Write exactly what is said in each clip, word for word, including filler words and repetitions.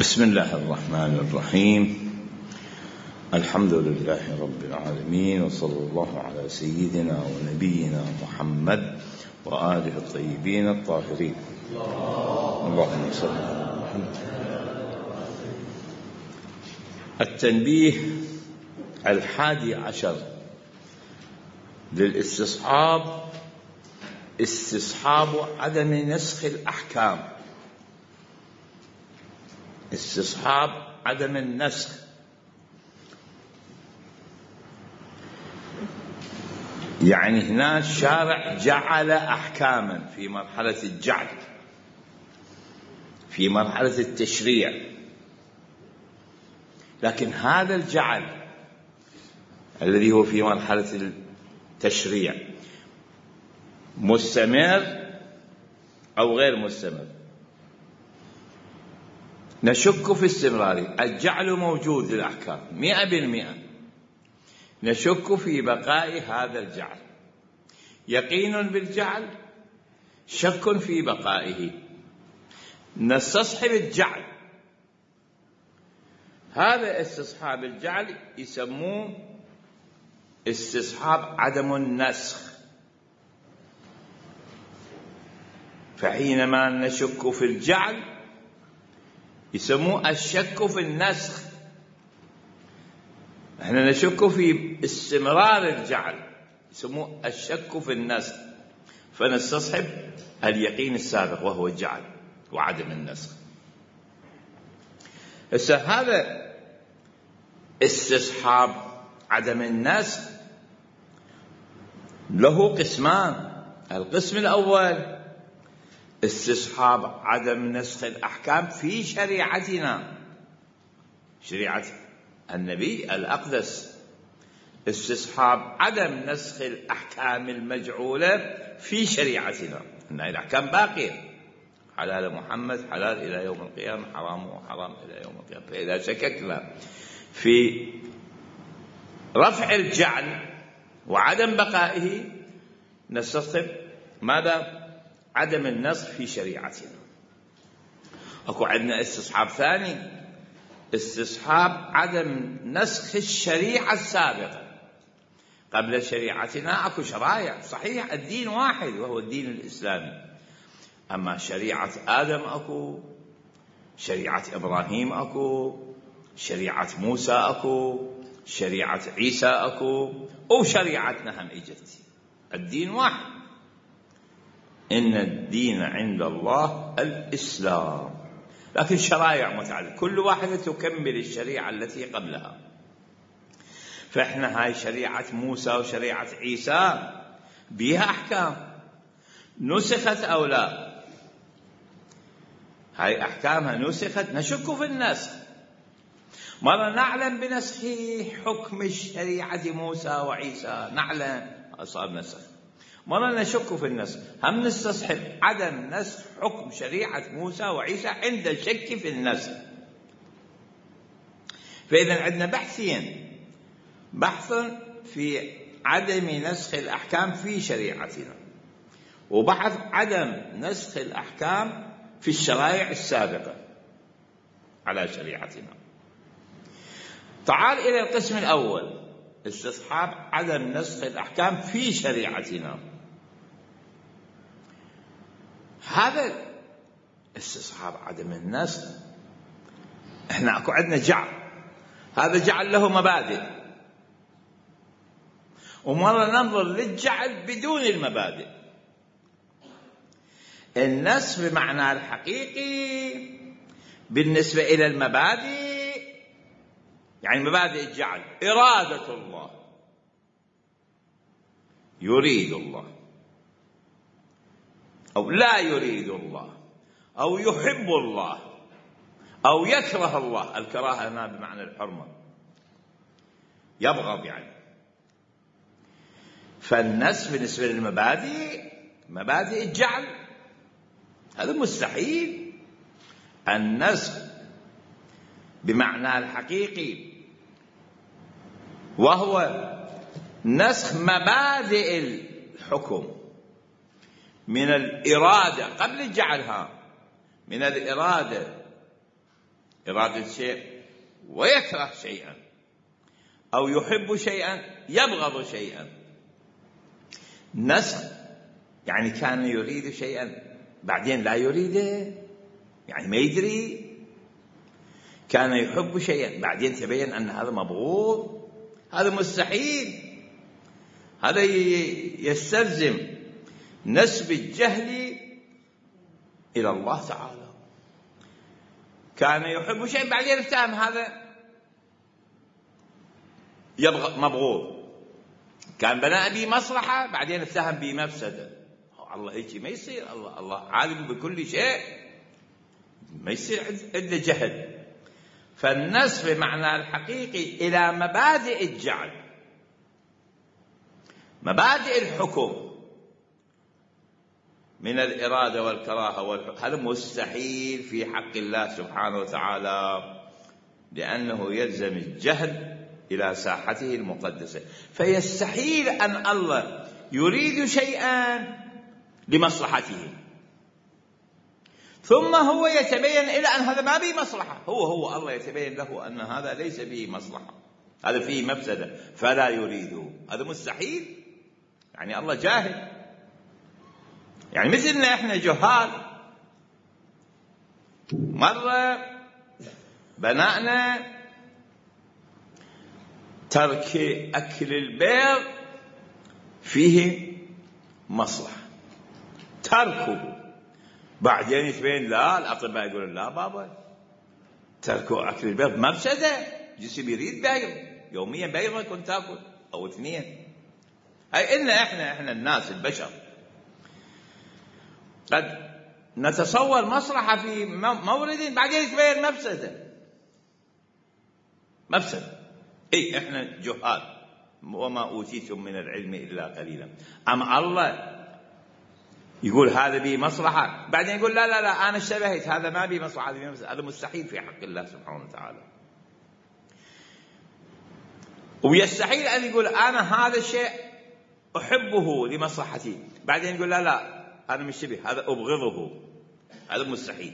بسم الله الرحمن الرحيم. الحمد لله رب العالمين، وصلى الله على سيدنا ونبينا محمد وآله الطيبين الطاهرين. اللهم صل على محمد. التنبيه الحادي عشر للاستصحاب استصحاب عدم نسخ الأحكام. استصحاب عدم النسخ، يعني هنا الشارع جعل أحكاما في مرحلة الجعل، في مرحلة التشريع، لكن هذا الجعل الذي هو في مرحلة التشريع مستمر أو غير مستمر؟ نشك في استمراره. الجعل موجود للأحكام مئة بالمئة، نشك في بقاء هذا الجعل. يقين بالجعل، شك في بقائه. نستصحب الجعل، هذا استصحاب الجعل يسموه استصحاب عدم النسخ. فحينما نشك في الجعل يسموه الشك في النسخ. احنا نشك في استمرار الجعل، يسموه الشك في النسخ، فنستصحب اليقين السابق وهو الجعل وعدم النسخ. هسه هذا استصحاب عدم النسخ له قسمان. القسم الأول استصحاب عدم نسخ الأحكام في شريعتنا، شريعة النبي الأقدس. استصحاب عدم نسخ الأحكام المجعولة في شريعتنا، أن الأحكام باقية، حلال محمد حلال إلى يوم القيامة، حرام وحرام إلى يوم القيامة. فإذا شككنا في رفع الجعل وعدم بقائه نستصحب ماذا؟ عدم النسخ في شريعتنا. أكو عندنا استصحاب ثاني، استصحاب عدم نسخ الشريعة السابقة. قبل شريعتنا أكو شرائع، صحيح الدين واحد وهو الدين الإسلامي، أما شريعة آدم أكو، شريعة إبراهيم أكو، شريعة موسى أكو، شريعة عيسى أكو، وشريعتنا هم إجت. الدين واحد، إن الدين عند الله الإسلام، لكن شرائع متعددة، كل واحدة تكمل الشريعة التي قبلها. فإحنا هاي شريعة موسى وشريعة عيسى بها أحكام نسخت أو لا؟ هاي أحكامها نسخت، نشك في النسخ. مرة نعلم بنسخ حكم الشريعة موسى وعيسى، نعلم صار نسخ. مرة نشك في النسخ، هم نستصحب عدم نسخ حكم شريعة موسى وعيسى عند الشك في النسخ. فإذا عندنا بحثين، بحث في عدم نسخ الأحكام في شريعتنا، وبحث عدم نسخ الأحكام في الشرائع السابقة على شريعتنا. تعال إلى القسم الأول، استصحاب عدم نسخ الأحكام في شريعتنا. هذا استصحاب عدم النسخ، احنا اكو عندنا جعل، هذا جعل له مبادئ، ومرة ننظر للجعل بدون المبادئ. النسخ بمعنى الحقيقي بالنسبة إلى المبادئ، يعني مبادئ الجعل إرادة الله، يريد الله أو لا يريد الله، أو يحب الله أو يكره الله. الكراهة هنا بمعنى الحرمة، يبغض يعني. فالنسخ بالنسبة للمبادئ، مبادئ الجعل، هذا مستحيل. النسخ بمعنى الحقيقي وهو نسخ مبادئ الحكم من الإرادة قبل الجعلها، من الإرادة إرادة شيء ويكره شيئا، أو يحب شيئا يبغض شيئا. نسخ يعني كان يريد شيئا بعدين لا يريده، يعني ما يدري. كان يحب شيئا بعدين تبين أن هذا مبغوض، هذا مستحيل. هذا يستلزم نسب الجهل إلى الله تعالى. كان يحب شيء بعدين افتهم هذا يبغى مبغوض. كان بناء به مصلحة بعدين افتهم به مفسدة. الله هيك ما يصير. الله الله عالم بكل شيء، ما يصير عنده جهل. فالنسب بمعنى الحقيقي إلى مبادئ الجعل، مبادئ الحكم من الإرادة والكراهة والحكم، هذا مستحيل في حق الله سبحانه وتعالى، لأنه يلزم الجهل إلى ساحته المقدسة. فيستحيل أن الله يريد شيئا لمصلحته ثم هو يتبين إلى أن هذا ما به مصلحة. هو هو الله يتبين له أن هذا ليس به مصلحة، هذا فيه مفسدة فلا يريده. هذا مستحيل. يعني الله جاهل، يعني مثلنا إحنا جهال. مرة بناءنا ترك أكل البيض فيه مصلحة، تركه بعدين يتبين لا، الأطباء يقولون لا بابا تركوا أكل البيض مفسدة، جسم يريد بيض يوميا، بيضة كنت تأكل أو اثنين. أي إن إحنا إحنا الناس البشر قد نتصور مصلحة في مورد بعدين يتبين مفسدة مفسدة. إيه إحنا جهال، وما أوتيتم من العلم إلا قليلا. أما الله يقول هذا به مصلحة بعدين يقول لا لا لا أنا اشتبهت، هذا ما به مصلحة، هذا مستحيل في حق الله سبحانه وتعالى. ويستحيل أن يقول أنا هذا الشيء أحبه لمصلحتي بعدين يقول لا لا أنا مشتبه، هذا أبغضه، هذا مستحيل.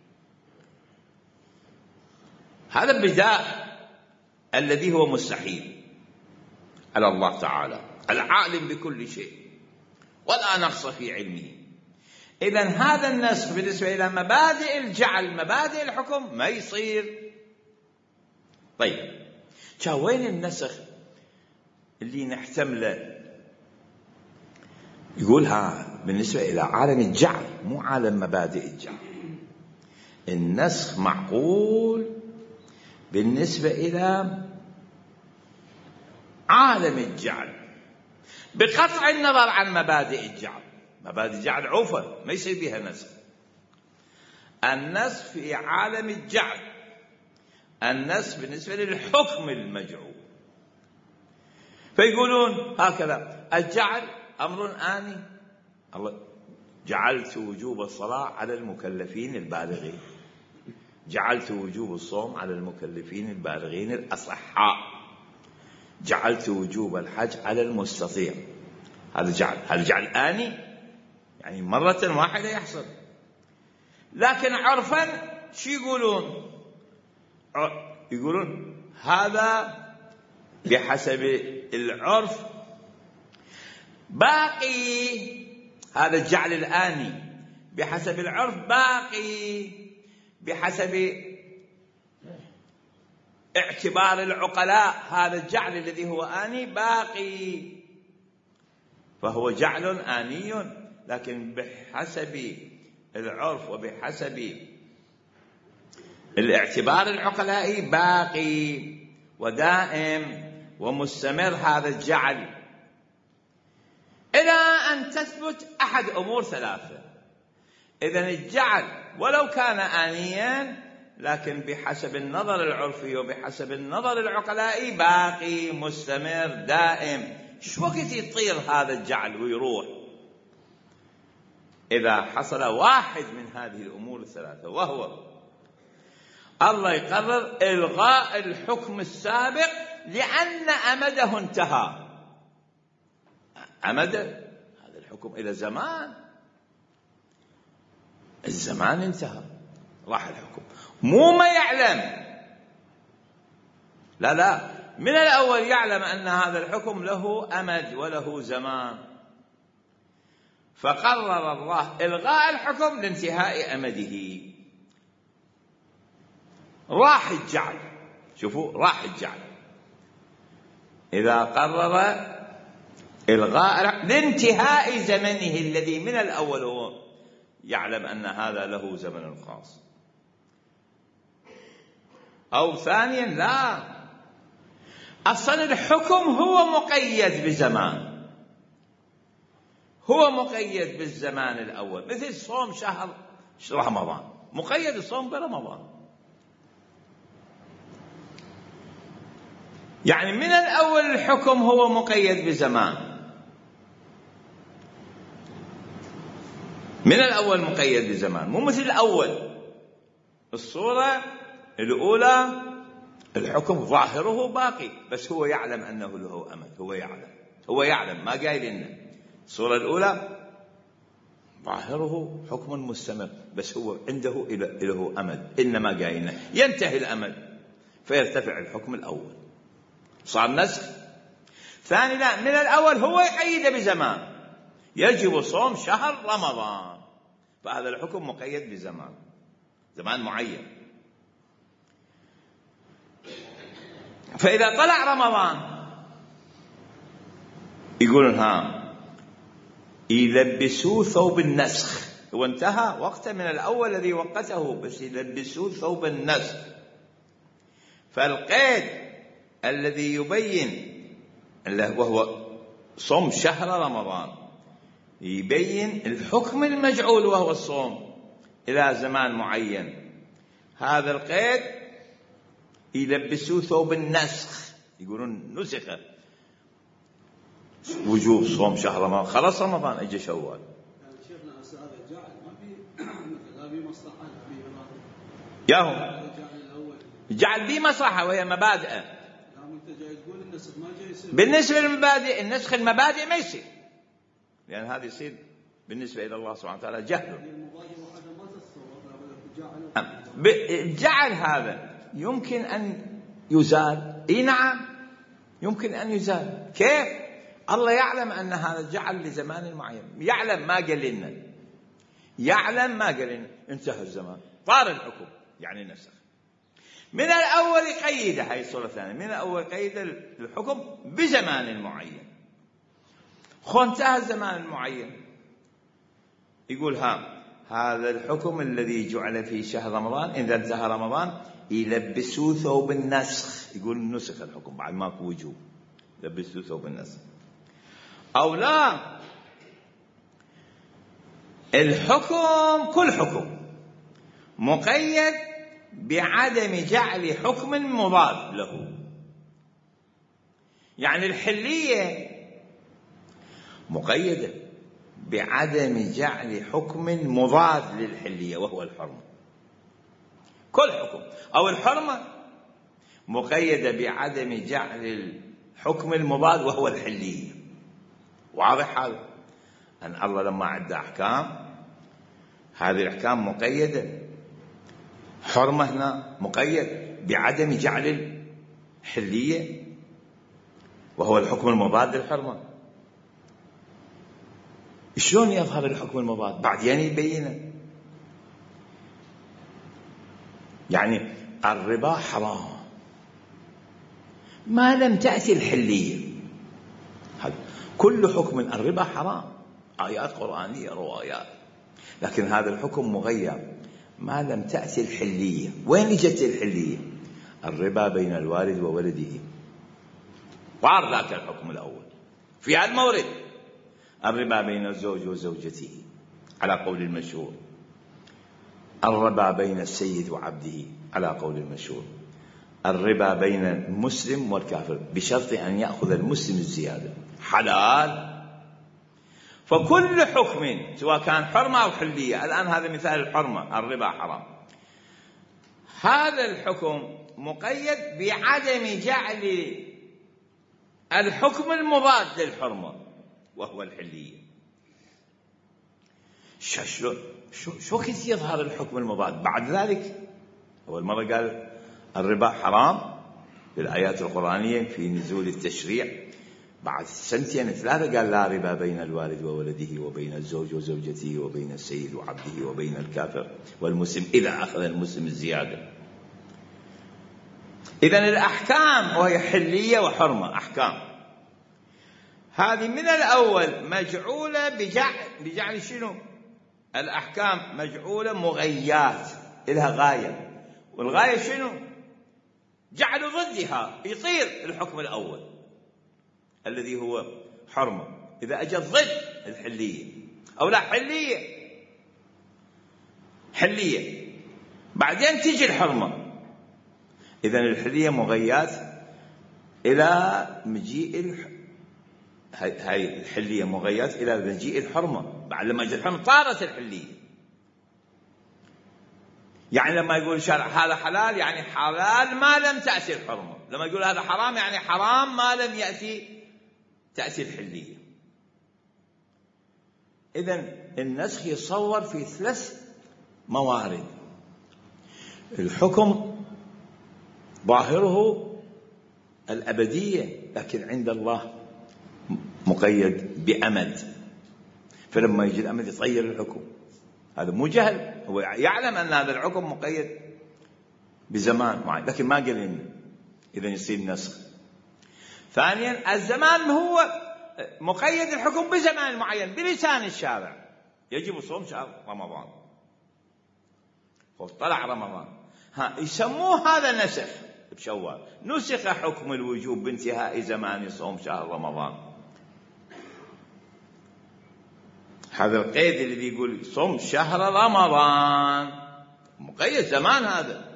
هذا البداء الذي هو مستحيل على الله تعالى العالم بكل شيء ولا نقص في علمه. إذن هذا النسخ بالنسبة إلى مبادئ الجعل، مبادئ الحكم، ما يصير. طيب وين النسخ اللي نحتمله؟ يقول ها بالنسبة إلى عالم الجعل، مو عالم مبادئ الجعل. النسخ معقول بالنسبة إلى عالم الجعل بقطع النظر عن مبادئ الجعل. مبادئ الجعل عوفة ما يصير بها نسخ. النسخ في عالم الجعل، النسخ بالنسبة للحكم المجعول. فيقولون هكذا الجعل أمر آني. الله جعلت وجوب الصلاة على المكلفين البالغين، جعلت وجوب الصوم على المكلفين البالغين الأصحاء، جعلت وجوب الحج على المستطيع. هذا جعل، هذا جعل آني، يعني مرة واحدة يحصل. لكن عرفا شو يقولون؟ يقولون هذا بحسب العرف باقي، هذا الجعل الآني بحسب العرف باقي، بحسب اعتبار العقلاء هذا الجعل الذي هو آني باقي، فهو جعل آني لكن بحسب العرف وبحسب الاعتبار العقلائي باقي ودائم ومستمر هذا الجعل، إلى أن تثبت أحد أمور ثلاثة. إذن الجعل ولو كان آنيا لكن بحسب النظر العرفي وبحسب النظر العقلائي باقي مستمر دائم. شو وقت يطير هذا الجعل ويروح؟ إذا حصل واحد من هذه الأمور الثلاثة، وهو الله يقرر إلغاء الحكم السابق لأن أمده انتهى. أمد هذا الحكم إلى زمان، الزمان انتهى، راح الحكم. مو ما يعلم، لا لا، من الأول يعلم أن هذا الحكم له أمد وله زمان، فقرر الله إلغاء الحكم لانتهاء أمده. راح الجعل، شوفوا راح الجعل إذا قرر إلغاء لانتهاء زمنه الذي من الأول هو يعلم أن هذا له زمن خاص. أو ثانيا لا، أصلا الحكم هو مقيد بزمان، هو مقيد بالزمان الأول، مثل صوم شهر رمضان مقيد الصوم برمضان. يعني من الأول الحكم هو مقيد بزمان، من الأول مقيد بزمان، مو مثل الأول. الصورة الأولى الحكم ظاهره باقي، بس هو يعلم أنه له أمد، هو يعلم هو يعلم ما قايل لنا. الصورة الأولى ظاهره حكم مستمر، بس هو عنده له أمد، إنما قايل لنا ينتهي الأمد فيرتفع الحكم الأول، صار نسخ. ثاني لا، من الأول هو يقيد بزمان، يجب صوم شهر رمضان، فهذا الحكم مقيد بزمان، زمان معين. فإذا طلع رمضان يقولون ها يلبسوه ثوب النسخ، هو انتهى وقته من الأول الذي وقته، بس يلبسوه ثوب النسخ. فالقيد الذي يبين وهو صوم شهر رمضان يبين الحكم المجعول وهو الصوم إلى زمان معين، هذا القيد يلبسوه ثوب النسخ، يقولون نسخ وجوب صوم شهر رمضان، خلص رمضان اجى شوال. يعني شيخنا هذا الجعل ما في لا في مصلحه لا في اراده، ياهو الجعل به مصلحه وهي مبادئ. لا انت جاي تقول النسخ ما جاي يصير بالنسبه للمبادئ، النسخ المبادئ ما يصير، لان هذا يصير بالنسبه الى الله سبحانه وتعالى جهل. الجعل هذا يمكن ان يزال، اي نعم يمكن ان يزال. كيف؟ الله يعلم أن هذا الجعل لزمان معين، يعلم ما قال لنا، يعلم ما قال لنا، انتهى الزمان طار الحكم، يعني نسخ. من الأول يقيد، هاي الصورة الثانية، من الأول يقيد الحكم بزمان معين، خو انتهى الزمان المعين يقول ها هذا الحكم الذي جعل في شهر رمضان إذا انتهى رمضان يلبسوه ثوب النسخ، يقول نسخ الحكم بعد ماكو وجوب، يلبسوه ثوب النسخ. أو لا، الحكم كل حكم مقيد بعدم جعل حكم مضاد له، يعني الحلية مقيدة بعدم جعل حكم مضاد للحلية وهو الحرمة، كل حكم. أو الحرمة مقيدة بعدم جعل الحكم المضاد وهو الحلية. واضح هذا؟ أن الله لما عد أحكام، هذه الأحكام مقيدة، حرمة هنا مقيد بعدم جعل الحلية وهو الحكم المضاد للحرمة. شلون يظهر الحكم المضاد؟ بعدين يبينه. يعني الربا حرام ما لم تأتي الحلية، كل حكم الربا حرام، آيات قرآنية روايات، لكن هذا الحكم مغير ما لم تأتي الحلية. وين جت الحلية؟ الربا بين الوالد وولده، طار ذاك الحكم الأول في هذا المورد. الربا بين الزوج وزوجته على قول المشهور، الربا بين السيد وعبده على قول المشهور، الربا بين المسلم والكافر بشرط أن يأخذ المسلم الزيادة، حلال. فكل حكم سواء كان حرمة أو حلية، الآن هذا مثال الحرمة، الربا حرام، هذا الحكم مقيد بعدم جعل الحكم المضاد للحرمة وهو الحلية. شو شو شو كيف يظهر الحكم المضاد؟ بعد ذلك أول مرة قال الربا حرام في الآيات القرآنية في نزول التشريع، بعد سنتين ثلاثة قال لا ربا بين الوالد وولده وبين الزوج وزوجته وبين السيد وعبده وبين الكافر والمسلم إذا أخذ المسلم الزيادة. إذن الأحكام وهي حلية وحرمة أحكام، هذه من الأول مجعولة بجعل, بجعل شنو؟ الأحكام مجعولة مغيات إلها غاية، والغاية شنو؟ جعل ضدها، يصير الحكم الأول الذي هو حرمة إذا أجت ضد الحلية، أو لا حلية حلية بعدين تجي الحرمة. إذن الحلية مغيات إلى مجيء الح... هاي الحلية مغيات إلى مجيء الحرمة. بعد لما جاء الحرمة طارت الحلية. يعني لما يقول شرع هذا حلال يعني حلال ما لم تأتي الحرمة، لما يقول هذا حرام يعني حرام ما لم يأتي تأتي الحلية. إذن النسخ يصور في ثلاث موارد. الحكم ظاهره الأبدية، لكن عند الله مقيد بأمد، فلما يجي الأمد يطير الحكم. هذا مو جهل، هو يعلم أن هذا الحكم مقيد بزمان معين لكن ما قال لنا، إذن يصير نسخ. ثانيا الزمان هو مقيد الحكم بزمان معين بلسان الشارع، يجب صوم شهر رمضان، طلع رمضان ها يسموه هذا نسخ بشوال، نسخ حكم الوجوب بانتهاء زمان صوم شهر رمضان. هذا القيد الذي يقول صوم شهر رمضان مقيد زمان، هذا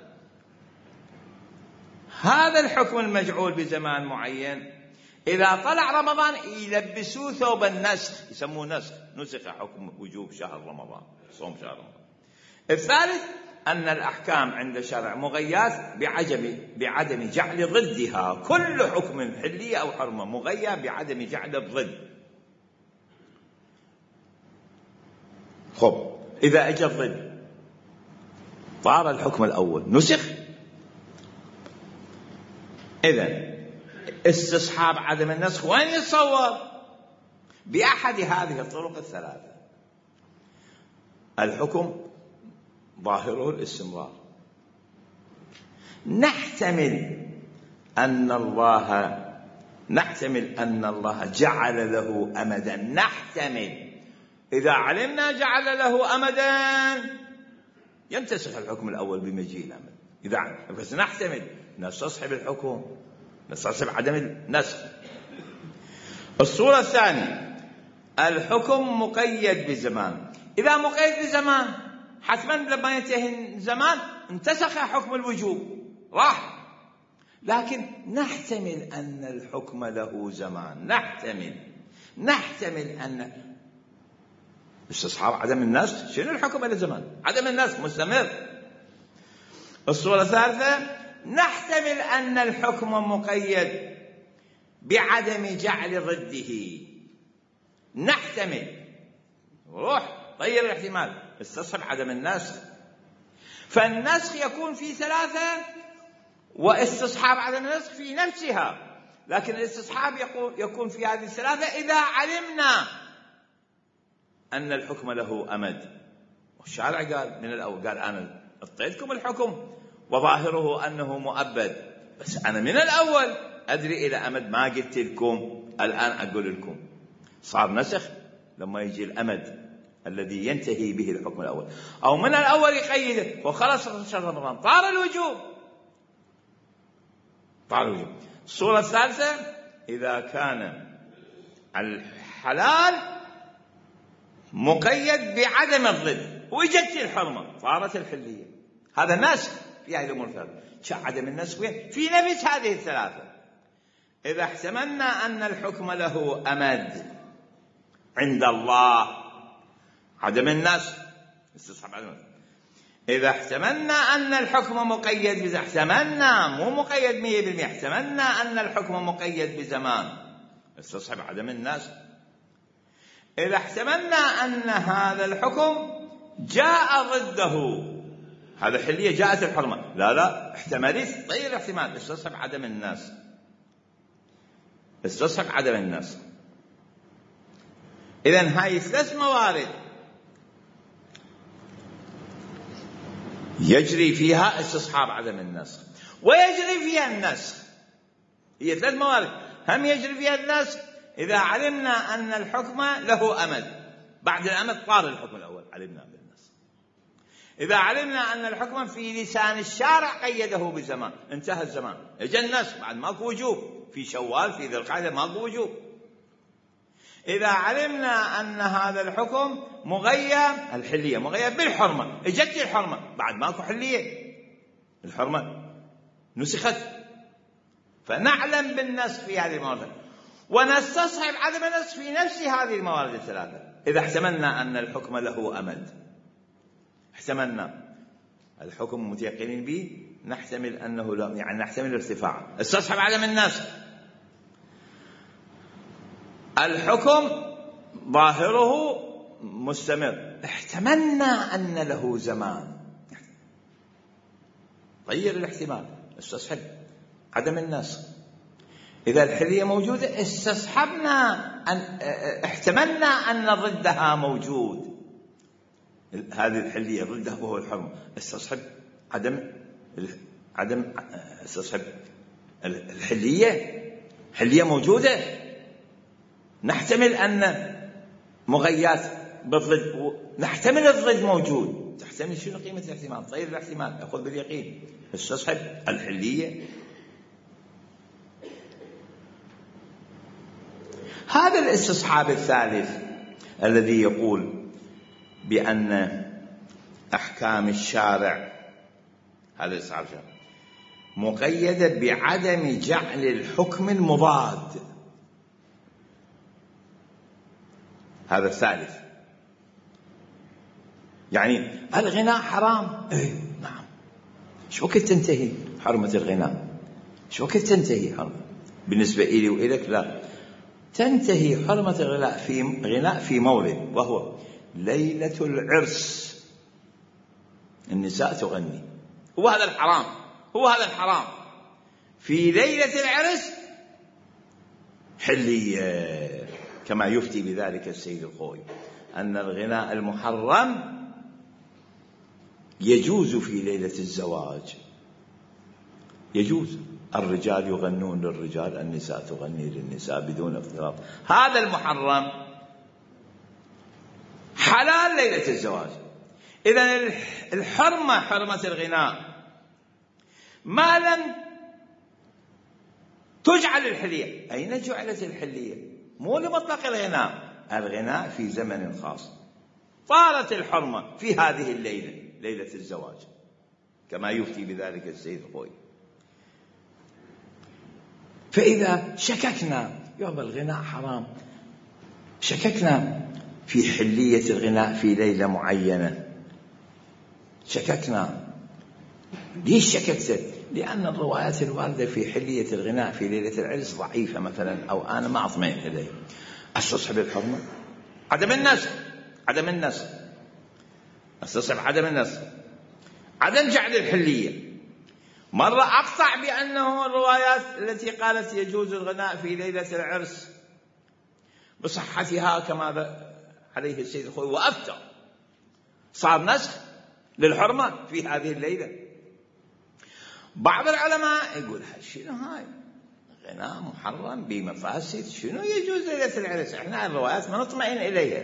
هذا الحكم المجعول بزمان معين إذا طلع رمضان يلبسوه ثوب النسخ، يسموه نسخ، نسخ حكم وجوب شهر رمضان صوم شهر رمضان. الثالث أن الأحكام عند شرع مغيات بعدم بعدم جعل ضدها، كل حكم حلية أو حرمة مغيى بعدم جعل الضد. خب إذا أجى الضد طار الحكم الأول نسخ. إذن استصحاب عدم النسخ وين يتصور؟ بأحد هذه الطرق الثلاثة. الحكم ظاهره الاستمرار، نحتمل أن الله نحتمل أن الله جعل له أمدا، نحتمل إذا علمنا جعل له أمدا ينتسخ الحكم الأول بمجيء الأمد. إذا بس نحتمل نستصحب الحكم، نستصحب عدم النسخ. الصورة الثانية الحكم مقيد بزمان، إذا مقيد بزمان حتما لما ينتهي الزمان انتسخ حكم الوجوب راح، لكن نحتمل أن الحكم له زمان، نحتمل نحتمل أن استصحاب عدم النسخ شنو الحكم له زمان، عدم النسخ مستمر. الصورة الثالثة نحتمل أن الحكم مقيد بعدم جعل ضده، نحتمل روح طير الاحتمال استصحب عدم النسخ. فالنسخ يكون في ثلاثة واستصحاب عدم النسخ في نفسها، لكن الاستصحاب يكون في هذه الثلاثة إذا علمنا أن الحكم له أمد. والشارع قال من الأول، قال أنا أعطيتكم الحكم وظاهره أنه مؤبد، بس أنا من الأول أدري إلى أمد ما قلت لكم، الآن أقول لكم صار نسخ لما يجي الأمد الذي ينتهي به الحكم الأول، أو من الأول يقيده وخلص شهر رمضان طار الوجوب، طار الوجوب. الصورة الثالثة إذا كان الحلال مقيد بعدم الضد وجدت الحرمة صارت الحلية، هذا نسخ في هذه الأمور الثلاثة. عدم النسخ في نفس هذه الثلاثة. إذا احتملنا أن الحكم له أمد عند الله عدم النسخ استصحاب عدم النسخ. إذا احتملنا أن الحكم مقيد بزمان، احتملنا مو مقيد مية بالمية، احتملنا أن الحكم مقيد بزمان استصحاب عدم النسخ. إذا احتملنا أن هذا الحكم جاء ضده، هذا حلية جاءت الحرمة، لا لا احتمالية طيب الاحتمال، استصحب عدم الناس، استصحب عدم الناس. إذن هاي ثلاث موارد يجري فيها استصحاب عدم النسخ ويجري فيها النسخ. هي ثلاث موارد، هم يجري فيها النسخ إذا علمنا أن الحكم له أمد، بعد الأمد طار الحكم الأول علمنا بالنسخ. إذا علمنا أن الحكم في لسان الشارع قيده بزمان، انتهى الزمان، اجى النسخ، بعد ماكو وجوب، في شوال في ذي القعدة ماكو وجوب. إذا علمنا أن هذا الحكم مغيب، الحلية مغيب بالحرمة، اجت الحرمة، بعد ماكو حلية، الحرمة نسخت، فنعلم بالنسخ في هذه الموارد ونستصحب عدم النسخ في نفس هذه الموارد الثلاثة. إذا احتملنا أن الحكم له أمد، احتملنا الحكم متيقنين به، نحتمل أنه لا، يعني نحتمل الارتفاع، استصحب عدم النسخ. الحكم ظاهره مستمر، احتملنا أن له زمان، غير الاحتمال، استصحب عدم النسخ. إذا الحلية موجودة استصحبنا أن احتملنا أن ضدها موجود، هذه الحلية ضدها وهو الحرمة، استصحب عدم عدم استصحب الحلية، حلية موجودة، نحتمل أن مغيات بالضد، نحتمل الضد موجود، تحتمل شنو قيمة الاحتمال؟ طيب الاحتمال أخذ باليقين، استصحب الحلية. هذا الاستصحاب الثالث الذي يقول بأن أحكام الشارع، هذا الاستصحاب مقيدة بعدم جعل الحكم المضاد، هذا الثالث. يعني الغناء حرام، اي نعم، شو وقت تنتهي حرمة الغناء؟ شو وقت تنتهي حرمة؟ بالنسبة إلي وإلك لا، تنتهي حرمة الغناء في غناء في مولد، وهو ليلة العرس، النساء تغني، هو هذا الحرام، هو هذا الحرام في ليلة العرس حلية، كما يفتي بذلك السيد الخوي أن الغناء المحرم يجوز في ليلة الزواج، يجوز، الرجال يغنون للرجال، النساء تغني للنساء بدون اختلاط، هذا المحرم حلال ليلة الزواج. إذن الحرمة، حرمة الغناء، ما لم تجعل الحلية. أين جعلت الحلية؟ مو لمطلق الغناء، الغناء في زمن خاص، طالت الحرمة في هذه الليلة، ليلة الزواج، كما يفتي بذلك السيد الخوي. فإذا شككنا يوم الغناء حرام، شككنا في حلية الغناء في ليلة معينة، شككنا، ليش شككت؟ لأن الروايات الواردة في حلية الغناء في ليلة العرس ضعيفة مثلا، أو أنا ما أطمئن إليه، استصحب الحرمة، عدم النسخ، عدم النسخ، استصحب عدم النسخ، عدم جعل الحلية. مرة أقطع بأنه الروايات التي قالت يجوز الغناء في ليلة العرس بصحتها كما عليه السيد الخوي وأفتى، صار نسخ للحرمة في هذه الليلة. بعض العلماء يقول شنو هاي، غناء محرم بمفاسد، شنو يجوز ليلة العرس؟ احنا الروايات ما نطمئن إليها،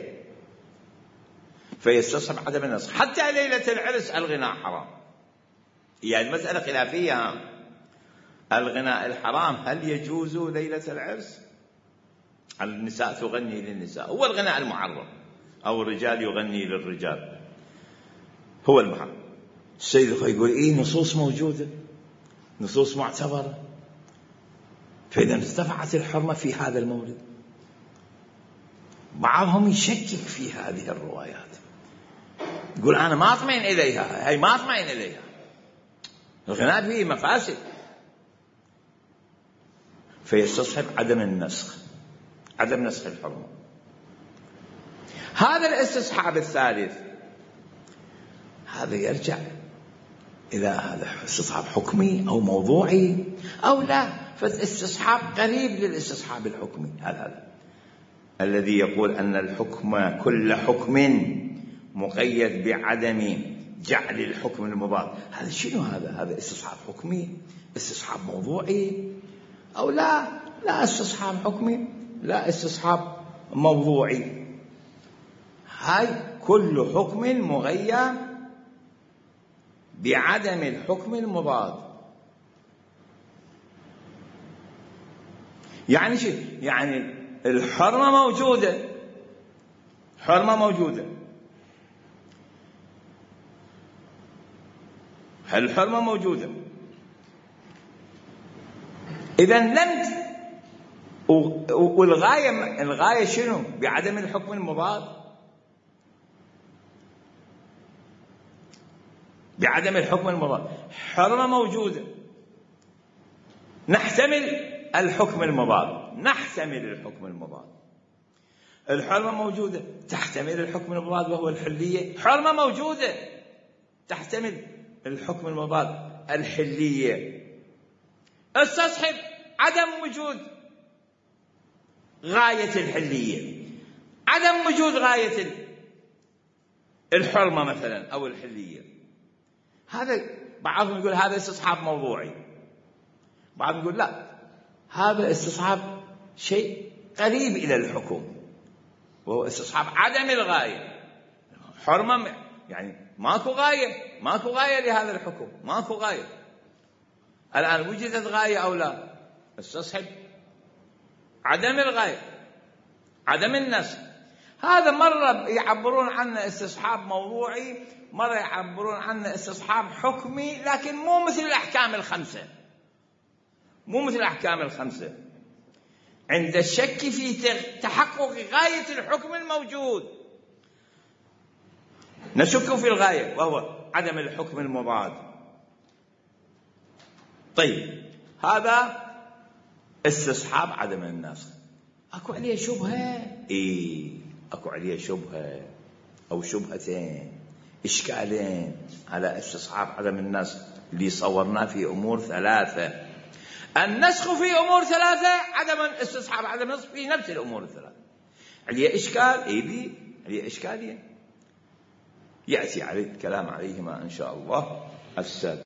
فيستصحب عدم النسخ. حتى ليلة العرس الغناء حرام، يعني المسألة خلافية، الغناء الحرام هل يجوز ليلة العرس؟ النساء تغني للنساء، هو الغناء المحرم، أو الرجال يغني للرجال، هو المحرم. السيد يقول إيه، نصوص موجودة، نصوص معتبرة، فإذا ارتفعت الحرمة في هذا المولد. بعضهم يشكك في هذه الروايات، يقول أنا ما أطمئن إليها، هي ما أطمئن إليها، الغناء فيه مفاسد، فيستصحب عدم النسخ، عدم نسخ الحرمة. هذا الاستصحاب الثالث، هذا يرجع إذا هذا استصحاب حكمي أو موضوعي أو لا، فالاستصحاب قريب للاستصحاب الحكمي. هذا هذا الذي يقول أن الحكم كل حكم مقيد بعدم جعل الحكم المضاد. هذا شنو؟ هذا هذا استصحاب حكمي، استصحاب موضوعي أو لا؟ لا استصحاب حكمي، لا استصحاب موضوعي. هاي كل حكم مغير بعدم الحكم المضاد. يعني شو؟ يعني الحرمة موجودة، حرمة موجودة، الحرمة موجودة، إذا لم والغاية الغاية شنو؟ بعدم الحكم المضاد، بعدم الحكم المضاد. حرمة موجودة، نحتمل الحكم المضاد، نحتمل الحكم المضاد. الحرمة موجودة تحتمل الحكم المضاد وهو الحلية. حرمة موجودة تحتمل الحكم المضاد، الحلية. استصحب عدم وجود غاية الحلية، عدم وجود غاية الحرمة مثلا أو الحلية. هذا بعضهم يقول هذا استصحاب موضوعي، بعضهم يقول لا، هذا استصحاب شيء قريب إلى الحكم وهو استصحاب عدم الغاية. حرمة يعني ماكو غاية، ماكو غاية لهذا الحكم، ماكو غاية. الآن وجدت غاية أو لا، استصحب عدم الغاية، عدم النسخ. هذا مرة يعبرون عنه استصحاب موضوعي، مرة يعبرون عنه استصحاب حكمي، لكن مو مثل الأحكام الخمسة، مو مثل الأحكام الخمسة. عند الشك في تحقق غاية الحكم الموجود نشك في الغاية وهو عدم الحكم المضاد. طيب هذا استصحاب عدم النسخ. أكو عليه شبهة؟ إيه أكو عليه شبهة أو شبهتين، إشكالين على استصحاب عدم النسخ اللي صورناه في أمور ثلاثة. النسخ في أمور ثلاثة، عدم استصحاب عدم النسخ في نفس الأمور الثلاثة. عليه إشكال؟ إيه بي عليه إشكالية، يأتي عليه الكلام عليهما إن شاء الله السادس.